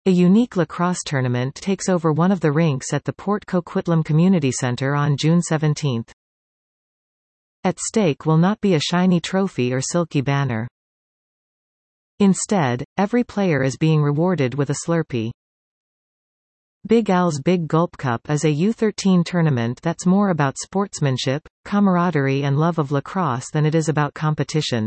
A unique lacrosse tournament takes over one of the rinks at the Port Coquitlam Community Centre on June 17. At stake will not be a shiny trophy or silky banner. Instead, every player is being rewarded with a Slurpee. Big Al's Big Gulp Cup is a U13 tournament that's more about sportsmanship, camaraderie and love of lacrosse than it is about competition.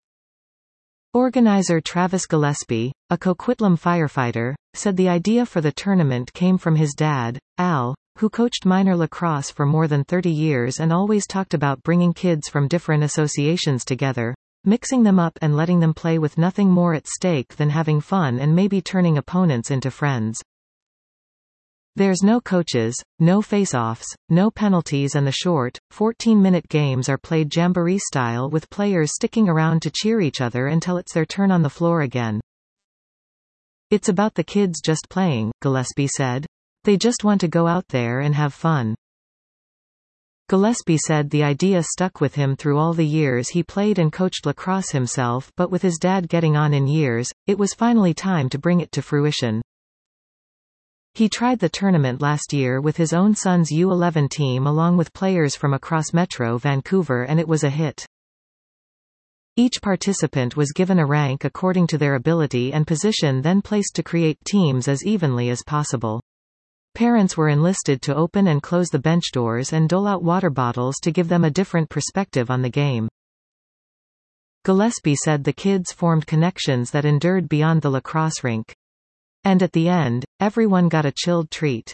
Organizer Travis Gillespie, a Coquitlam firefighter, said the idea for the tournament came from his dad, Al, who coached minor lacrosse for more than 30 years and always talked about bringing kids from different associations together, mixing them up and letting them play with nothing more at stake than having fun and maybe turning opponents into friends. There's no coaches, no face-offs, no penalties and the short, 14-minute games are played jamboree style with players sticking around to cheer each other until it's their turn on the floor again. It's about the kids just playing, Gillespie said. They just want to go out there and have fun. Gillespie said the idea stuck with him through all the years he played and coached lacrosse himself, but with his dad getting on in years, it was finally time to bring it to fruition. He tried the tournament last year with his own son's U11 team along with players from across Metro Vancouver and it was a hit. Each participant was given a rank according to their ability and position, then placed to create teams as evenly as possible. Parents were enlisted to open and close the bench doors and dole out water bottles to give them a different perspective on the game. Gillespie said the kids formed connections that endured beyond the lacrosse rink. And at the end, everyone got a chilled treat.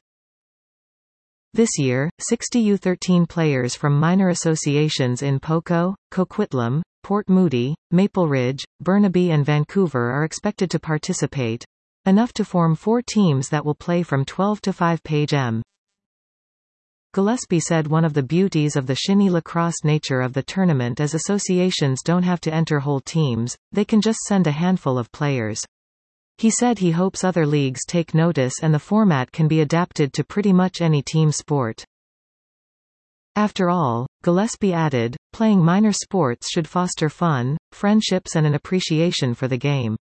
This year, 60 U13 players from minor associations in Poco, Coquitlam, Port Moody, Maple Ridge, Burnaby and Vancouver are expected to participate, enough to form 4 teams that will play from 12 to 5 page M. Gillespie said one of the beauties of the shinny lacrosse nature of the tournament is associations don't have to enter whole teams, they can just send a handful of players. He said he hopes other leagues take notice and the format can be adapted to pretty much any team sport. After all, Gillespie added, playing minor sports should foster fun, friendships and an appreciation for the game.